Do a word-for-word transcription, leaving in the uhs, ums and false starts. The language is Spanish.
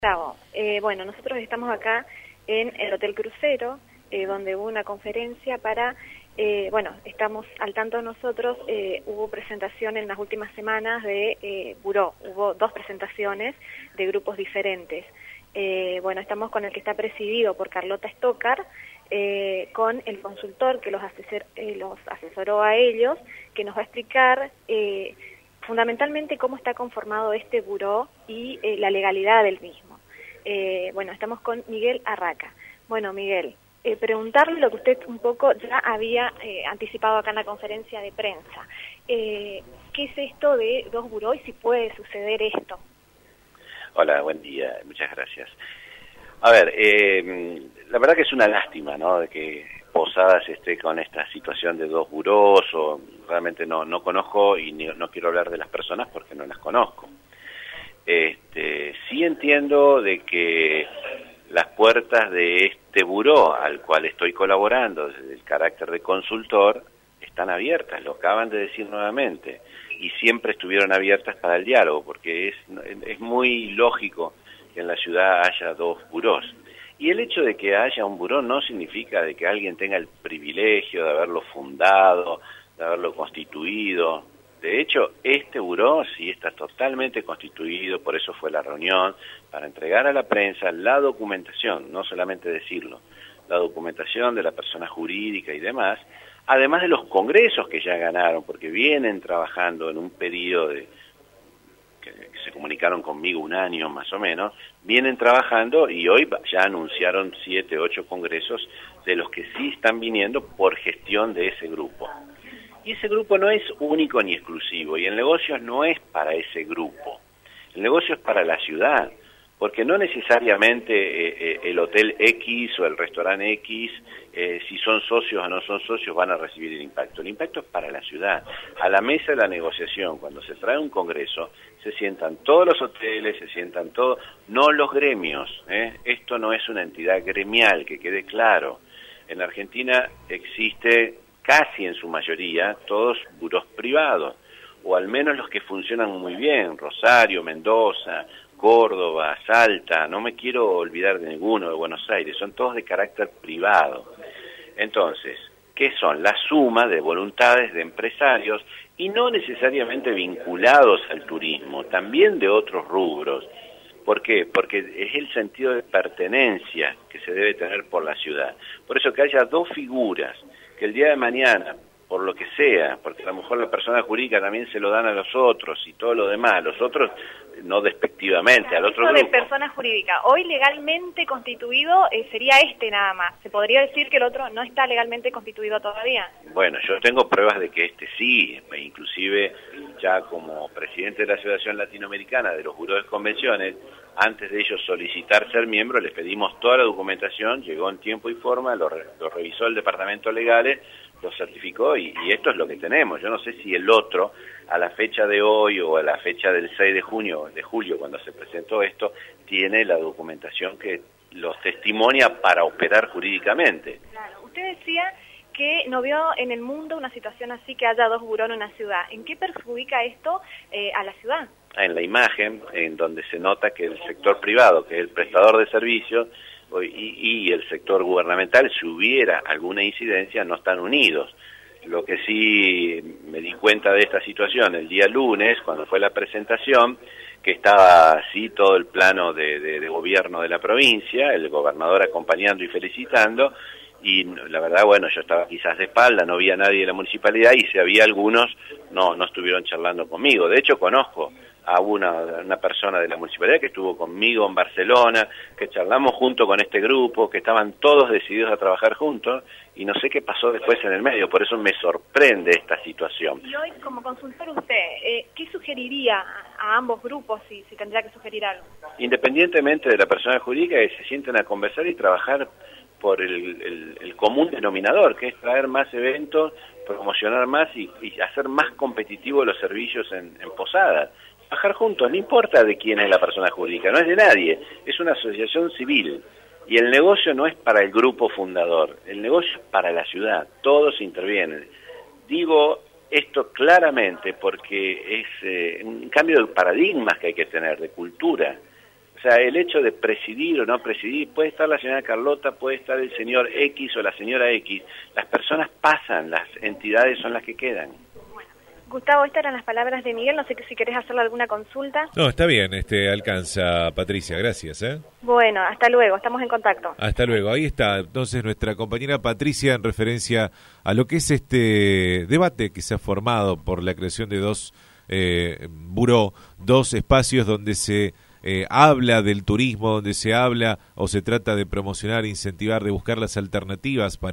Gustavo, eh, bueno, nosotros estamos acá en el Hotel Crucero, eh, donde hubo una conferencia para, eh, bueno, estamos al tanto nosotros, eh, hubo presentación en las últimas semanas de eh, Buró, hubo dos presentaciones de grupos diferentes. Eh, bueno, estamos con el que está presidido por Carlota Stockar, eh, con el consultor que los, asesor, eh, los asesoró a ellos, que nos va a explicar eh, fundamentalmente cómo está conformado este buró y eh, la legalidad del mismo. Eh, bueno, estamos con Miguel Arraca. Bueno, Miguel, eh, preguntarle lo que usted un poco ya había eh, anticipado acá en la conferencia de prensa. Eh, ¿Qué es esto de dos buró y si puede suceder esto? Hola, buen día, muchas gracias. A ver, eh, la verdad que es una lástima, ¿no?, de que Posadas esté con esta situación de dos burós, o realmente no, no conozco y ni, no quiero hablar de las personas porque no las conozco. Este, sí entiendo de que las puertas de este buró al cual estoy colaborando desde el carácter de consultor están abiertas, lo acaban de decir nuevamente, y siempre estuvieron abiertas para el diálogo, porque es, es muy lógico que en la ciudad haya dos burós. Y el hecho de que haya un buró no significa de que alguien tenga el privilegio de haberlo fundado, de haberlo constituido. De hecho, este buró sí está totalmente constituido, por eso fue la reunión, para entregar a la prensa la documentación, no solamente decirlo, la documentación de la persona jurídica y demás, además de los congresos que ya ganaron, porque vienen trabajando en un periodo de, que, que se comunicaron conmigo un año más o menos, vienen trabajando y hoy ya anunciaron siete, ocho congresos de los que sí están viniendo por gestión de ese grupo. Y ese grupo no es único ni exclusivo, y el negocio no es para ese grupo, el negocio es para la ciudad, porque no necesariamente eh, eh, el hotel X o el restaurante X, eh, si son socios o no son socios, van a recibir el impacto. El impacto es para la ciudad. A la mesa de la negociación, cuando se trae un congreso, se sientan todos los hoteles, se sientan todos, no los gremios, ¿eh? Esto no es una entidad gremial, que quede claro. En Argentina existe casi en su mayoría todos burós privados, o al menos los que funcionan muy bien, Rosario, Mendoza, Córdoba, Salta, no me quiero olvidar de ninguno, de Buenos Aires, son todos de carácter privado. Entonces, ¿qué son? La suma de voluntades de empresarios y no necesariamente vinculados al turismo, también de otros rubros. ¿Por qué? Porque es el sentido de pertenencia que se debe tener por la ciudad. Por eso que haya dos figuras que el día de mañana, por lo que sea, porque a lo mejor la persona jurídica también se lo dan a los otros y todo lo demás, los otros no despectivamente, claro, al otro eso grupo. De persona jurídica, hoy legalmente constituido eh, sería este nada más. ¿Se podría decir que el otro no está legalmente constituido todavía? Bueno, yo tengo pruebas de que este sí, inclusive ya como presidente de la Asociación Latinoamericana de los Buros de Convenciones, antes de ellos solicitar ser miembro, les pedimos toda la documentación, llegó en tiempo y forma, lo, re, lo revisó el Departamento Legales, lo certificó y, y esto es lo que tenemos. Yo no sé si el otro, a la fecha de hoy o a la fecha del seis de junio, de julio, cuando se presentó esto, tiene la documentación que los testimonia para operar jurídicamente. Claro, usted decía que no vio en el mundo una situación así, que haya dos burós en una ciudad. ¿En qué perjudica esto eh, a la ciudad? En la imagen, en donde se nota que el sector privado, que es el prestador de servicios, y, y el sector gubernamental, si hubiera alguna incidencia, no están unidos. Lo que sí me di cuenta de esta situación el día lunes, cuando fue la presentación, que estaba así todo el plano de, de, de gobierno de la provincia, el gobernador acompañando y felicitando, y la verdad, bueno, yo estaba quizás de espalda, no había nadie de la municipalidad, y si había algunos, no, no estuvieron charlando conmigo. De hecho, conozco a una, una persona de la municipalidad que estuvo conmigo en Barcelona, que charlamos junto con este grupo, que estaban todos decididos a trabajar juntos, y no sé qué pasó después en el medio, por eso me sorprende esta situación. Y hoy, como consultor usted, eh, ¿qué sugeriría a, a ambos grupos, si, si tendría que sugerir algo? Independientemente de la persona jurídica, que se sienten a conversar y trabajar por el, el, el común denominador, que es traer más eventos, promocionar más y, y hacer más competitivos los servicios en, en Posadas. Trabajar juntos, no importa de quién es la persona jurídica, no es de nadie, es una asociación civil. Y el negocio no es para el grupo fundador, el negocio es para la ciudad, todos intervienen. Digo esto claramente porque es eh, un cambio de paradigmas que hay que tener, de cultura. O O sea, el hecho de presidir o no presidir, puede estar la señora Carlota, puede estar el señor X o la señora X, las personas pasan, las entidades son las que quedan. Gustavo, estas eran las palabras de Miguel, no sé si querés hacerle alguna consulta. No, está bien, este alcanza, Patricia, gracias. ¿eh? Bueno, hasta luego, estamos en contacto. Hasta luego, ahí está entonces nuestra compañera Patricia en referencia a lo que es este debate que se ha formado por la creación de dos eh, buró, dos espacios donde se eh, habla del turismo, donde se habla o se trata de promocionar, incentivar, de buscar las alternativas para